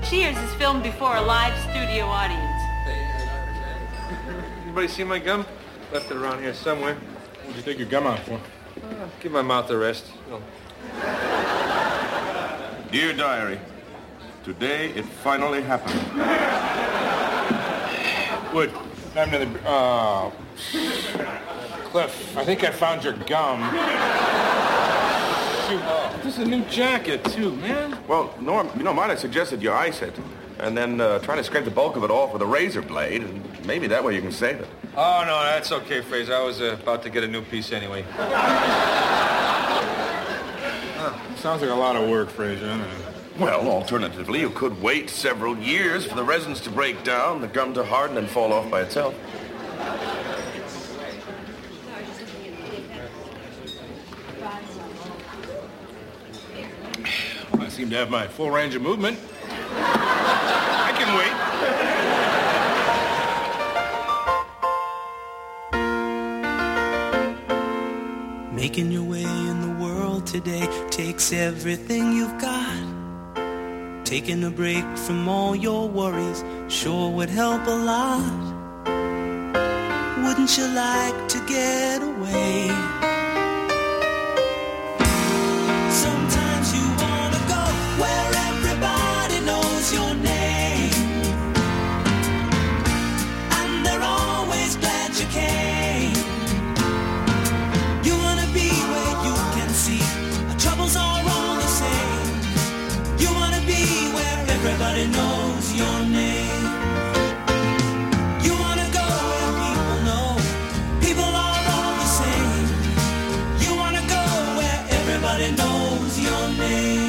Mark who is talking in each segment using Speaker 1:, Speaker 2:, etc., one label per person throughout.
Speaker 1: Cheers is filmed before a live studio audience.
Speaker 2: Anybody see my gum? Left it around here somewhere.
Speaker 3: What'd you take your gum out for?
Speaker 2: Give my mouth a rest.
Speaker 4: Dear Diary, today it finally happened.
Speaker 3: Wood, what happened to the... Oh. Cliff, I think I found your gum. Shoot.
Speaker 2: This is a new jacket, too, man.
Speaker 4: Well, Norm, might have suggested you ice it, and then try to scrape the bulk of it off with a razor blade, and maybe that way you can save it.
Speaker 2: Oh, no, that's okay, Fraser. I was about to get a new piece anyway.
Speaker 3: Sounds like a lot of work, Fraser, doesn't it?
Speaker 4: Well, alternatively, you could wait several years for the resins to break down, the gum to harden and fall off by itself.
Speaker 3: I seem to have my full range of movement. I can
Speaker 5: wait. Making your way in the world today takes everything you've got. Taking a break from all your worries sure would help a lot. Wouldn't you like to get away? Sometimes you wanna go where everybody knows your name, and they're always glad you came. You wanna be where you can see our troubles are all the same. You wanna be where everybody knows your name. You wanna go where people know people are all the same. You wanna go where everybody knows your name.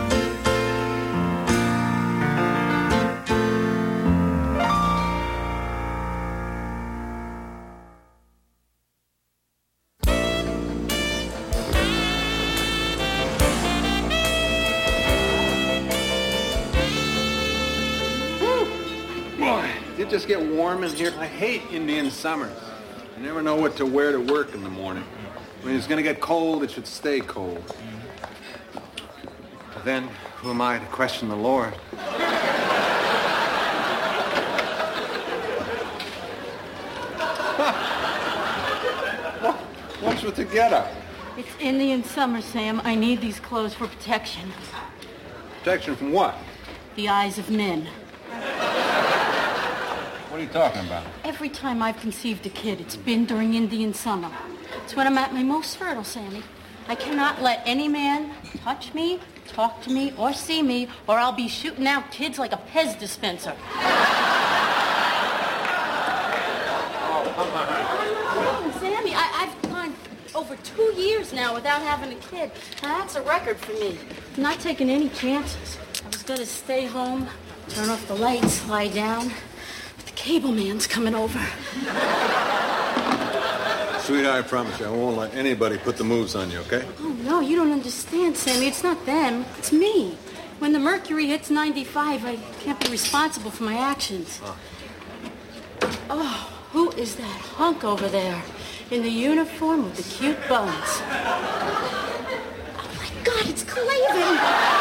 Speaker 6: It just get warm in here. I hate Indian summers. You never know what to wear to work in the morning. When it's going to get cold, it should stay cold. But then, who am I to question the Lord? What's with the get-up?
Speaker 1: It's Indian summer, Sam. I need these clothes for protection.
Speaker 6: Protection from what?
Speaker 1: The eyes of men.
Speaker 6: What are you talking about?
Speaker 1: Every time I've conceived a kid, it's been during Indian summer. It's when I'm at my most fertile, Sammy. I cannot let any man touch me, talk to me, or see me, or I'll be shooting out kids like a Pez dispenser.
Speaker 6: Oh, come on.
Speaker 1: Sammy, I've gone over 2 years now without having a kid. Now, that's a record for me. I'm not taking any chances. I was going to stay home, turn off the lights, lie down. Cable man's coming over.
Speaker 6: Sweetheart, I promise you, I won't let anybody put the moves on you, okay?
Speaker 1: Oh, no, you don't understand, Sammy. It's not them. It's me. When the mercury hits 95, I can't be responsible for my actions. Oh, who is that hunk over there in the uniform with the cute buns? Oh, my God, it's Clavin!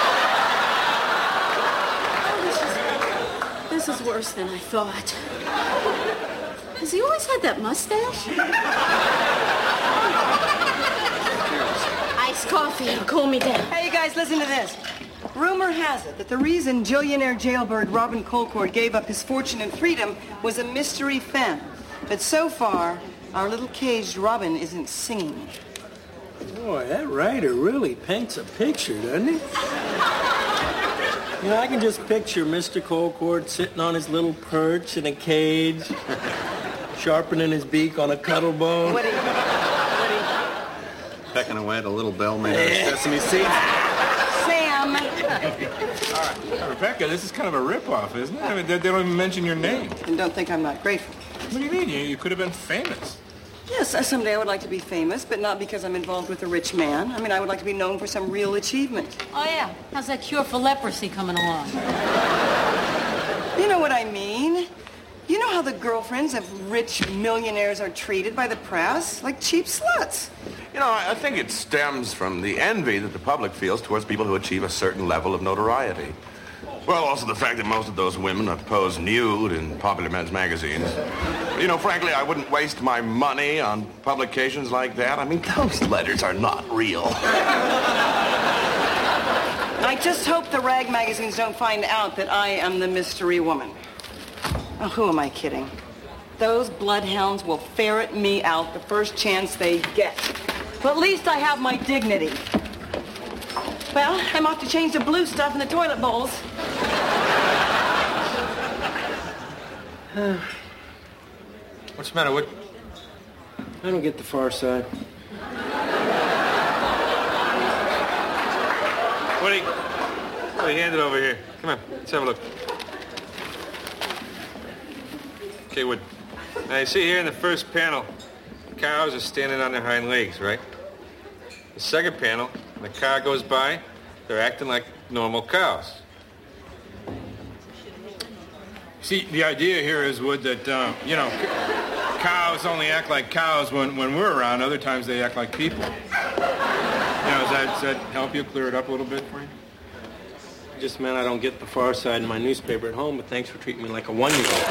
Speaker 1: This is worse than I thought. Has he always had that mustache? Iced coffee and cool me down.
Speaker 7: Hey, you guys, listen to this. Rumor has it that the reason billionaire jailbird Robin Colcord gave up his fortune and freedom was a mystery femme. But so far, our little caged Robin isn't singing.
Speaker 8: Boy, that writer really paints a picture, doesn't he? You know, I can just picture Mr. Colcord sitting on his little perch in a cage, sharpening his beak on a cuddle bone.
Speaker 7: Woody.
Speaker 6: Pecking away at a little bell made out of sesame seeds.
Speaker 7: Sam!
Speaker 3: All right, Rebecca, this is kind of a ripoff, isn't it? I mean, they don't even mention your name.
Speaker 7: And don't think I'm not grateful.
Speaker 3: What do you mean? You could have been famous.
Speaker 7: Yes, someday I would like to be famous, but not because I'm involved with a rich man. I mean, I would like to be known for some real achievement.
Speaker 1: Oh, yeah. How's that cure for leprosy coming along?
Speaker 7: You know what I mean. You know how the girlfriends of rich millionaires are treated by the press? Like cheap sluts.
Speaker 4: You know, I think it stems from the envy that the public feels towards people who achieve a certain level of notoriety. Well, also the fact that most of those women are posed nude in popular men's magazines. You know, frankly, I wouldn't waste my money on publications like that. I mean, those letters are not real.
Speaker 7: I just hope the rag magazines don't find out that I am the mystery woman. Oh, who am I kidding? Those bloodhounds will ferret me out the first chance they get. But at least I have my dignity. Well, I'm off to change the blue stuff in the toilet bowls.
Speaker 2: What's the matter, Wood?
Speaker 8: I don't get the Far Side.
Speaker 2: Woody, hand it over here. Come on, let's have a look. Okay, Wood. Now, you see here in the first panel, cows are standing on their hind legs, right? The second panel, when the car goes by, they're acting like normal cows.
Speaker 3: See, the idea here is, Wood, that, cows only act like cows when we're around. Other times they act like people. Does that help you clear it up a little bit for you?
Speaker 8: It just meant I don't get the Far Side in my newspaper at home, but thanks for treating me like a one-year-old.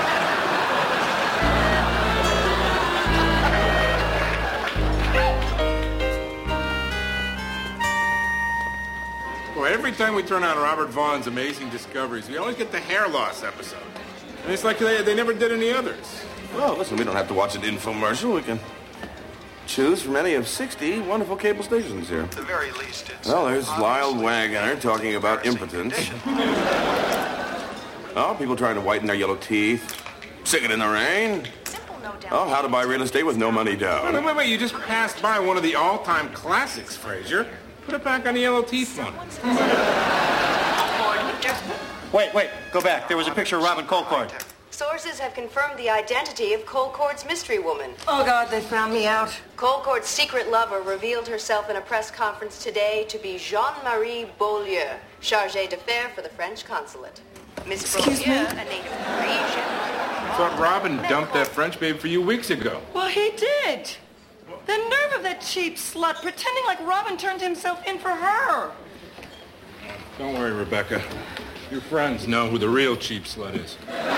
Speaker 3: Well, every time we turn on Robert Vaughn's Amazing Discoveries, we always get the hair loss episode. And it's like they never did any others.
Speaker 4: Well, listen, we don't have to watch an infomercial. We can choose from any of 60 wonderful cable stations here.
Speaker 9: At the very least, it's...
Speaker 4: Well, there's Lyle Waggoner talking about impotence. Oh, people trying to whiten their yellow teeth. Sick it in the rain.
Speaker 9: simple, no doubt.
Speaker 4: Oh, how to buy real estate with no money down.
Speaker 3: Wait, you just passed by one of the all-time classics, Frazier. Put it back on the yellow teeth one.
Speaker 10: Wait, go back. There was a picture of Robin Colcord.
Speaker 11: Sources have confirmed the identity of Colcord's mystery woman.
Speaker 7: Oh, God, they found me out.
Speaker 11: Colcord's secret lover revealed herself in a press conference today to be Jean-Marie Beaulieu, chargé d'affaires for the French consulate. Miss Beaulieu, a native Parisian.
Speaker 3: I thought Robin dumped that French babe for you weeks ago.
Speaker 7: Well, he did. The nerve of that cheap slut pretending like Robin turned himself in for her.
Speaker 3: Don't worry, Rebecca. Your friends know who the real cheap slut is.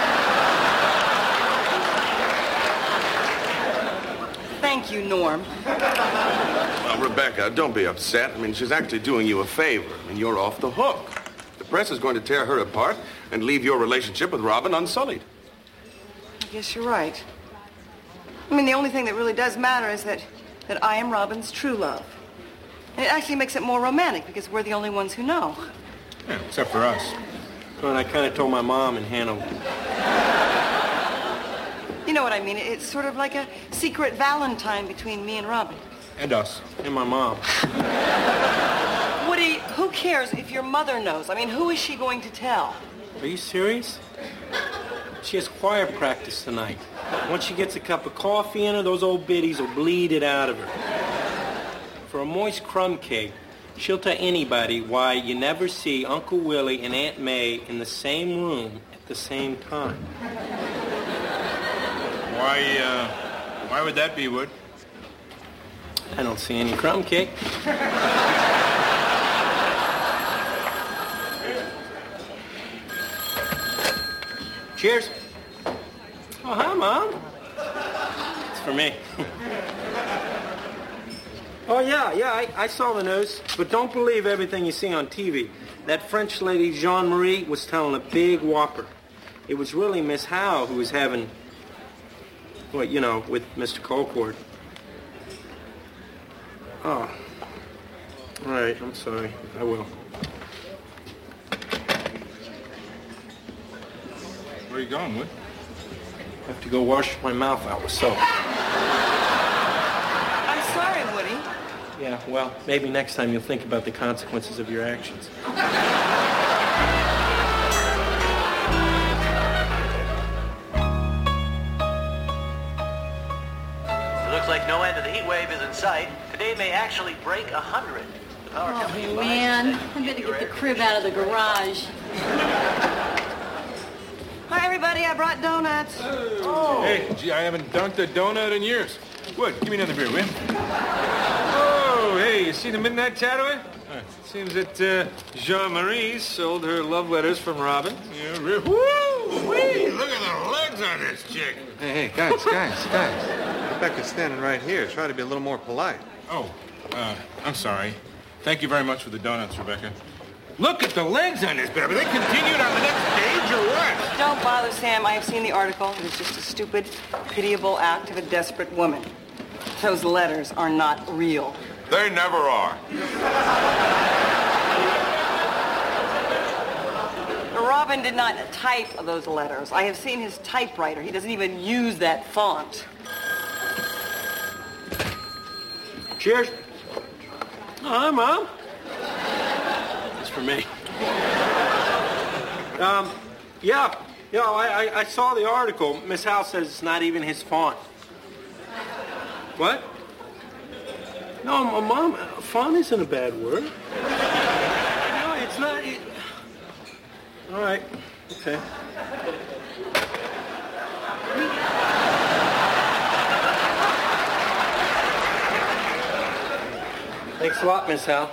Speaker 7: Thank you, Norm.
Speaker 4: Well, Rebecca, don't be upset. I mean, she's actually doing you a favor. I mean, you're off the hook. The press is going to tear her apart and leave your relationship with Robin unsullied.
Speaker 7: I guess you're right. I mean, the only thing that really does matter is that I am Robin's true love. And it actually makes it more romantic because we're the only ones who know.
Speaker 3: Yeah, except for us.
Speaker 8: Well, and I kind of told my mom in Hanover.
Speaker 7: You know what I mean? It's sort of like a secret Valentine between me and Robin.
Speaker 3: And us.
Speaker 8: And my mom.
Speaker 7: Woody, who cares if your mother knows? I mean, who is she going to tell?
Speaker 8: Are you serious? She has choir practice tonight. Once she gets a cup of coffee in her, those old biddies will bleed it out of her. For a moist crumb cake, she'll tell anybody why you never see Uncle Willie and Aunt May in the same room at the same time.
Speaker 3: Why would that be, Wood?
Speaker 8: I don't see any crumb cake. Cheers. Oh, hi, Mom. It's for me. Oh, yeah, I saw the news. But don't believe everything you see on TV. That French lady, Jean-Marie, was telling a big whopper. It was really Miss Howe who was having, well, you know, with Mr. Colcord. Oh. All right, I'm sorry. I will.
Speaker 3: Where are you going, Wood?
Speaker 8: I have to go wash my mouth out with soap.
Speaker 7: I'm sorry, Woody.
Speaker 8: Yeah, well, maybe next time you'll think about the consequences of your actions.
Speaker 10: It looks like no end to the heat wave is in sight. Today may actually break 100. The power company
Speaker 1: Oh, man. I better get the crib out of the garage.
Speaker 7: Hi, everybody. I brought donuts.
Speaker 3: Oh. Hey, gee, I haven't dunked a donut in years. Wood, give me another beer, will you? Oh, hey,
Speaker 2: you see the Midnight Tattooer? Seems that Jean-Marie sold her love letters from Robin.
Speaker 3: Yeah, woo-wee! Look at the legs on this chick.
Speaker 6: Hey, guys. Rebecca's standing right here. Try to be a little more polite.
Speaker 3: Oh, I'm sorry. Thank you very much for the donuts, Rebecca. Look at the legs on this baby. They continued on the next page or what?
Speaker 7: Don't bother, Sam. I have seen the article. It is just a stupid, pitiable act of a desperate woman. Those letters are not real.
Speaker 4: They never are.
Speaker 7: Robin did not type those letters. I have seen his typewriter. He doesn't even use that font.
Speaker 8: Cheers. Hi, Mom. It's for me. I saw the article. Miss Howe says it's not even his font. What? No, Mom, font isn't a bad word. No, it's not. All right. Okay. Thanks a lot, Miss Howe.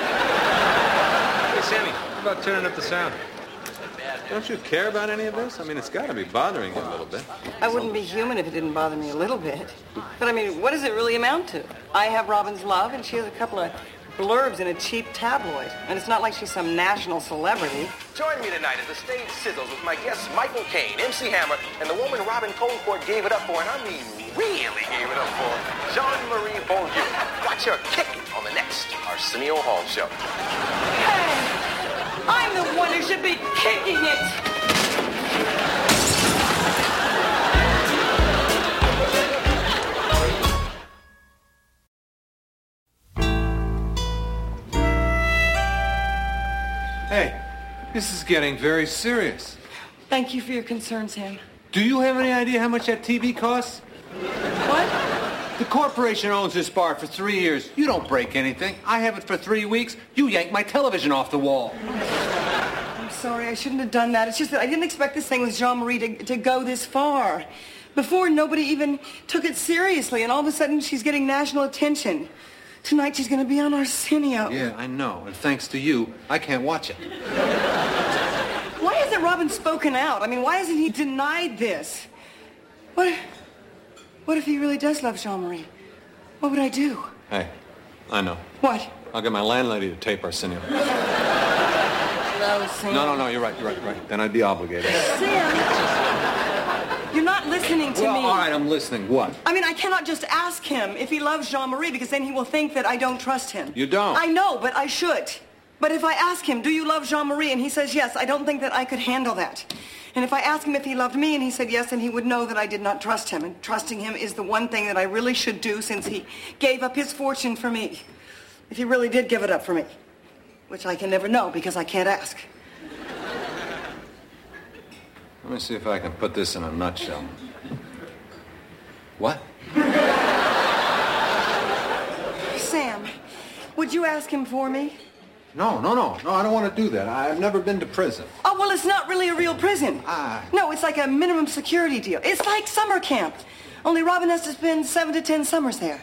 Speaker 6: Hey, Sammy, how about turning up the sound? Don't you care about any of this? I mean, it's got to be bothering you a little bit.
Speaker 7: I wouldn't be human if it didn't bother me a little bit. But, I mean, what does it really amount to? I have Robin's love, and she has a couple of blurbs in a cheap tabloid. And it's not like she's some national celebrity.
Speaker 12: Join me tonight as the stage sizzles with my guests Michael Caine, MC Hammer, and the woman Robin Colcord gave it up for, and I mean really gave it up for, Jean-Marie Beaulieu. Watch her kick it on the next Arsenio Hall show.
Speaker 7: Hey, I'm the one who should be kicking it.
Speaker 6: Hey, this is getting very serious.
Speaker 7: Thank you for your concern, Sam.
Speaker 6: Do you have any idea how much that TV costs?
Speaker 7: What?
Speaker 6: The corporation owns this bar for 3 years. You don't break anything. I have it for 3 weeks. You yank my television off the wall.
Speaker 7: I'm sorry, I shouldn't have done that. It's just that I didn't expect this thing with Jean-Marie to go this far. Before, nobody even took it seriously, and all of a sudden she's getting national attention. Tonight she's going to be on Arsenio.
Speaker 6: Yeah, I know. And thanks to you, I can't watch it.
Speaker 7: Why hasn't Robin spoken out? I mean, why hasn't he denied this? What if he really does love Jean-Marie? What would I do?
Speaker 6: Hey, I know.
Speaker 7: What?
Speaker 6: I'll get my landlady to tape Arsenio.
Speaker 7: Hello, Sam.
Speaker 6: No, you're right. Then I'd be obligated.
Speaker 7: Sam, you're not listening to me.
Speaker 6: All right, I'm listening. What?
Speaker 7: I mean, I cannot just ask him if he loves Jean-Marie because then he will think that I don't trust him.
Speaker 6: You don't?
Speaker 7: I know, but I should. But if I ask him, do you love Jean-Marie, and he says yes, I don't think that I could handle that. And if I ask him if he loved me and he said yes, then he would know that I did not trust him. And trusting him is the one thing that I really should do since he gave up his fortune for me. If he really did give it up for me. Which I can never know because I can't ask.
Speaker 6: Let me see if I can put this in a nutshell. What?
Speaker 7: Sam, would you ask him for me?
Speaker 6: No, I don't want to do that. I've never been to prison.
Speaker 7: Oh, well, it's not really a real prison. No, it's like a minimum security deal. It's like summer camp. Only Robin has to spend 7 to 10 summers there.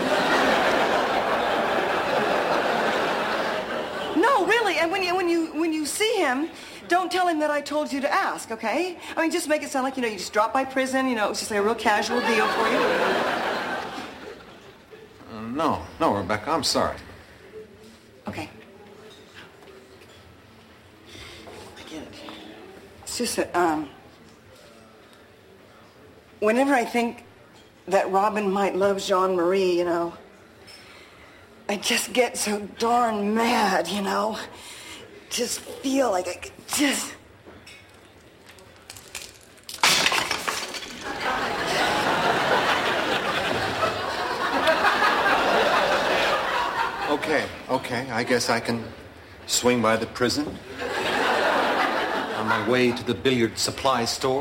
Speaker 7: No, really, and when you see him, don't tell him that I told you to ask, okay? I mean, just make it sound like, you just dropped by prison, it's just like a real casual deal for you.
Speaker 6: No, Rebecca, I'm sorry.
Speaker 7: Okay. I get it. It's just that, whenever I think that Robin might love Jean-Marie, I just get so darn mad, Just feel like I could just...
Speaker 6: Okay, I guess I can swing by the prison. On my way to the billiard supply store.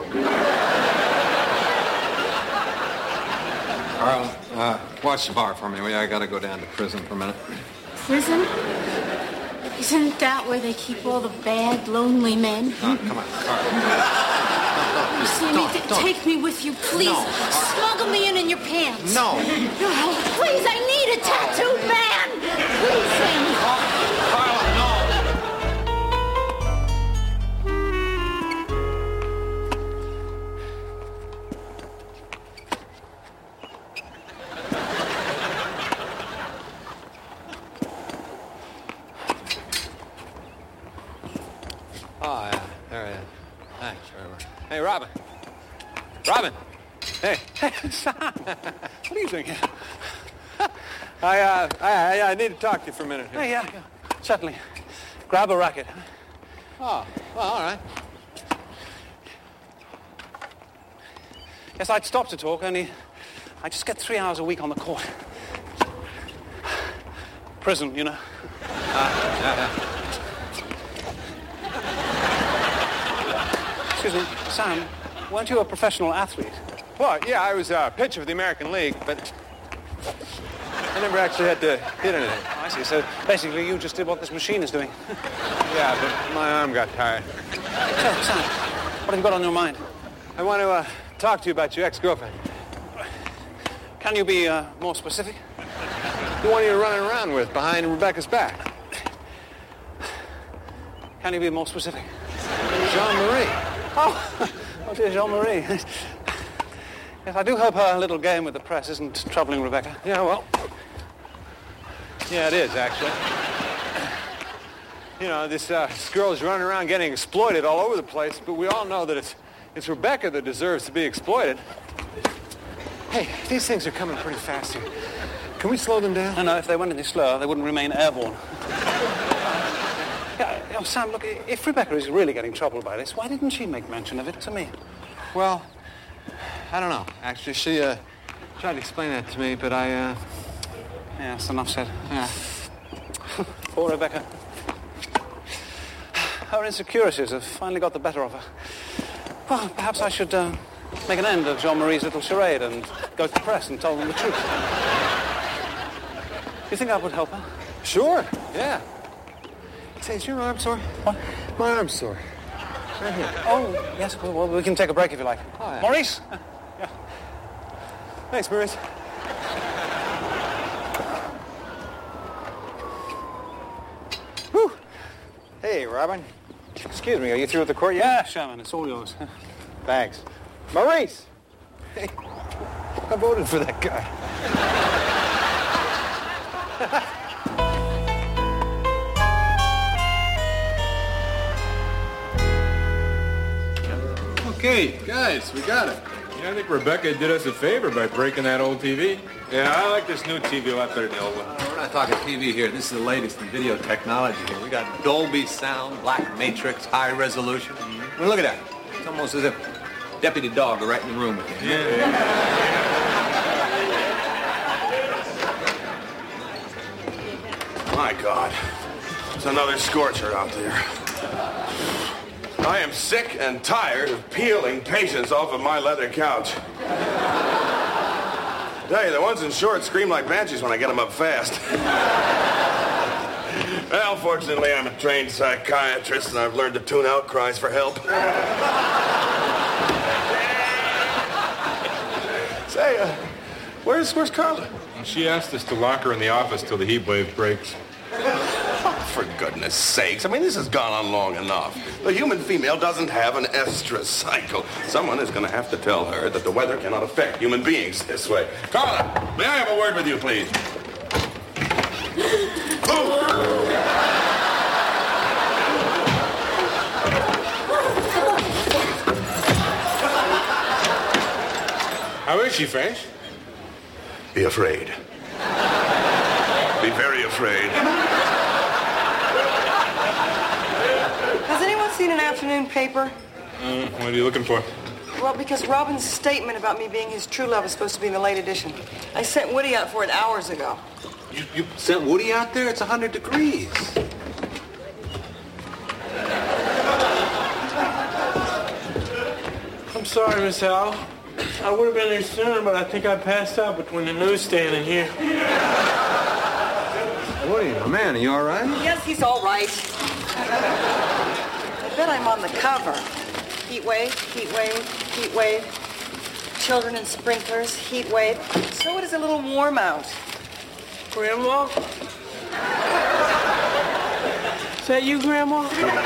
Speaker 6: Carl, watch the bar for me. I gotta go down to prison for a minute.
Speaker 1: Prison? Isn't that where they keep all the bad, lonely men?
Speaker 6: Oh, come on, Carl.
Speaker 1: Sammy, take me with you, please.
Speaker 6: No.
Speaker 1: Smuggle me in your pants.
Speaker 6: No.
Speaker 1: No, please, I need a tattooed man. Sammy.
Speaker 6: Carla, no.
Speaker 13: Oh, yeah. There it is. Thanks very much. Hey, Robin. Robin. Hey.
Speaker 6: Hey, Sam. What are you doing here? I
Speaker 13: need to talk to you for a minute here.
Speaker 6: Hey, yeah, certainly. Grab a racket.
Speaker 13: Oh, well, all right.
Speaker 6: Yes, I'd stop to talk, only I just get 3 hours a week on the court. Prison, you know.
Speaker 13: Yeah.
Speaker 6: Excuse me, Sam, weren't you a professional athlete?
Speaker 13: Well, yeah, I was a pitcher for the American League, but I never actually had to hit anything.
Speaker 6: Oh, I see. So basically you just did what this machine is doing.
Speaker 13: Yeah, but my arm got tired.
Speaker 6: So, Sam, what have you got on your mind?
Speaker 13: I want to talk to you about your ex-girlfriend.
Speaker 6: Can you be more specific?
Speaker 13: The one you're running around with behind Rebecca's back.
Speaker 6: Can you be more specific?
Speaker 13: Jean-Marie.
Speaker 6: Oh, dear Jean-Marie. Yes, I do hope her little game with the press isn't troubling Rebecca.
Speaker 13: Yeah, well, yeah, it is, actually. You know, this girl's running around getting exploited all over the place, but we all know that it's Rebecca that deserves to be exploited. Hey, these things are coming pretty fast here. Can we slow them down?
Speaker 6: No, if they went any slower, they wouldn't remain airborne. Yeah, Sam, look, if Rebecca is really getting troubled by this, why didn't she make mention of it to me?
Speaker 13: Well, I don't know. Actually, she tried to explain that to me, but
Speaker 6: Yeah, that's enough said. Yeah. Poor Rebecca. Her insecurities have finally got the better of her. Well, perhaps I should make an end of Jean-Marie's little charade and go to the press and tell them the truth. You think that would help her?
Speaker 13: Sure, yeah. Say, is your arm sore?
Speaker 6: What?
Speaker 13: My arm's sore. Right here.
Speaker 6: Oh, yes, well, we can take a break if you like.
Speaker 13: Oh, yeah.
Speaker 6: Maurice? Yeah.
Speaker 13: Thanks, Maurice. Whew. Hey, Robin. Excuse me, are you through with the court yet?
Speaker 6: Yeah, Sherman, it's all yours.
Speaker 13: Thanks. Maurice! Hey, I voted for that guy.
Speaker 3: Okay, guys, we got it. Yeah, I think Rebecca did us a favor by breaking that old TV.
Speaker 2: Yeah, I like this new TV a lot better than the old one.
Speaker 14: We're not talking TV here. This is the latest in video technology here. We got Dolby sound, black matrix, high resolution. I mean, look at that. It's almost as if Deputy Dog are right in the room with you.
Speaker 4: My God. It's another scorcher out there. I am sick and tired of peeling patients off of my leather couch. I tell you, the ones in shorts scream like banshees when I get them up fast. Well, fortunately, I'm a trained psychiatrist, and I've learned to tune out cries for help. Say, where's Carla?
Speaker 2: She asked us to lock her in the office till the heat wave breaks.
Speaker 4: For goodness sakes, I mean, this has gone on long enough. The human female doesn't have an estrous cycle. Someone is going to have to tell her that the weather cannot affect human beings this way. Carla, may I have a word with you, please?
Speaker 2: How is she, French?
Speaker 4: Be afraid. Be very afraid.
Speaker 7: Has anyone seen an afternoon paper?
Speaker 2: What are you looking for?
Speaker 7: Well, because Robin's statement about me being his true love is supposed to be in the late edition. I sent Woody out for it hours ago.
Speaker 14: You sent Woody out there? It's 100 degrees.
Speaker 8: I'm sorry, Miss Howell. I would have been there sooner, but I think I passed out between the newsstand and here.
Speaker 14: Woody, my man, are you all right?
Speaker 7: Yes, he's all right. I bet I'm on the cover. Heat wave, heat wave, heat wave. Children and sprinklers, heat wave. So it is a little warm out.
Speaker 8: Grandma, Is that you, Grandma?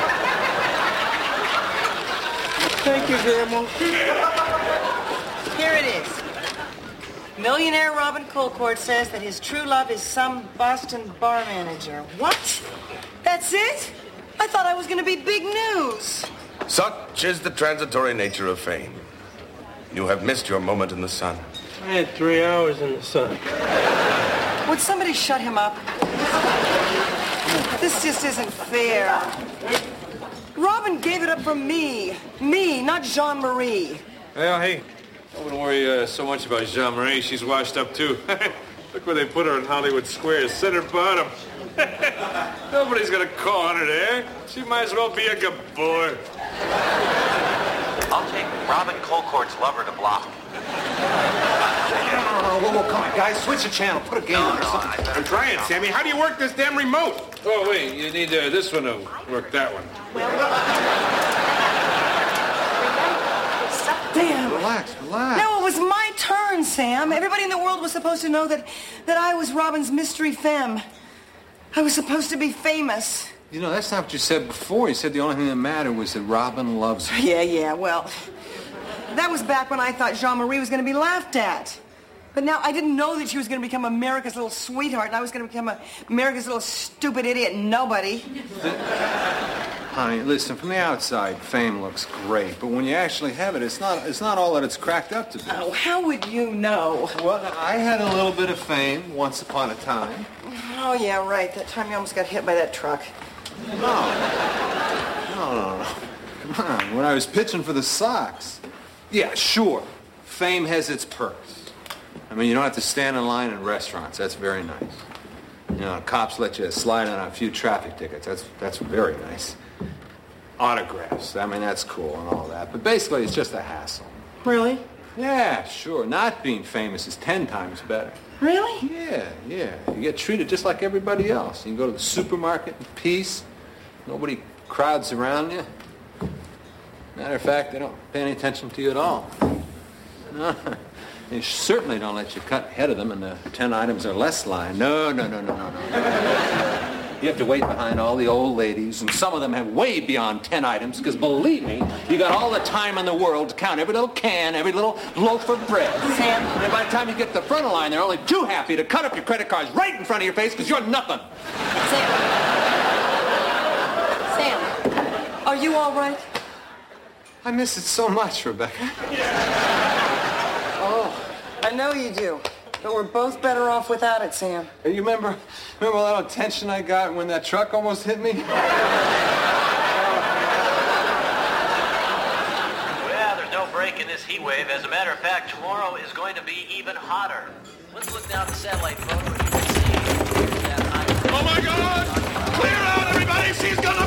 Speaker 8: Thank you, Grandma.
Speaker 7: Here it is. Millionaire Robin Colcord says that his true love is some Boston bar manager. What? That's it? I thought I was going to be big news.
Speaker 4: Such is the transitory nature of fame. You have missed your moment in the sun.
Speaker 8: I had 3 hours in the sun.
Speaker 7: Would somebody shut him up? This just isn't fair. Robin gave it up for me. Me, not Jean-Marie.
Speaker 2: Well, hey, I wouldn't worry so much about Jean-Marie. She's washed up, too. Look where they put her in Hollywood Square, center bottom. Nobody's gonna call on her there. She might as well be a gabor.
Speaker 10: I'll take Robin Colcord's lover to block.
Speaker 14: Whoa, come on, guys. Switch the channel. Put a game on or something.
Speaker 3: I'm trying, Sammy. How do you work this damn remote?
Speaker 2: Oh, wait, you need this one to work that one.
Speaker 7: Damn.
Speaker 14: Relax.
Speaker 7: No, it was my turn, Sam. Everybody in the world was supposed to know that I was Robin's mystery femme. I was supposed to be famous.
Speaker 14: You know, that's not what you said before. You said the only thing that mattered was that Robin loves you.
Speaker 7: Yeah, well, that was back when I thought Jean-Marie was going to be laughed at. But now I didn't know that she was going to become America's little sweetheart, and I was going to become America's little stupid idiot nobody.
Speaker 14: Honey, listen, from the outside, fame looks great, but when you actually have it, it's not all that it's cracked up to be.
Speaker 7: Oh, how would you know?
Speaker 14: Well, I had a little bit of fame once upon a time.
Speaker 7: Oh, yeah, right. That time you almost got hit by that truck.
Speaker 14: No. Come on, when I was pitching for the Sox. Yeah, sure. Fame has its perks. I mean, you don't have to stand in line in restaurants. That's very nice. You know, cops let you slide on a few traffic tickets. That's very nice. Autographs. I mean, that's cool and all that. But basically, it's just a hassle.
Speaker 7: Really?
Speaker 14: Yeah, sure. Not being famous is 10 times better.
Speaker 7: Really?
Speaker 14: Yeah. You get treated just like everybody else. You can go to the supermarket in peace. Nobody crowds around you. Matter of fact, they don't pay any attention to you at all. No. They certainly don't let you cut ahead of them in the 10 items or less line. No. You have to wait behind all the old ladies, and some of them have way beyond 10 items, because believe me, you got all the time in the world to count every little can, every little loaf of bread.
Speaker 7: Sam?
Speaker 14: And by the time you get to the front of the line, they're only too happy to cut up your credit cards right in front of your face, because you're nothing.
Speaker 7: Sam, are you all right?
Speaker 14: I miss it so much, Rebecca.
Speaker 7: I know you do, but we're both better off without it, Sam.
Speaker 14: You remember all that tension I got when that truck almost hit me?
Speaker 10: Well, there's no break in this heat wave. As a matter of fact, tomorrow is going to be even hotter. Let's look down the satellite photo and you can see that high.
Speaker 4: Oh, my God! Clear out, everybody! She's gonna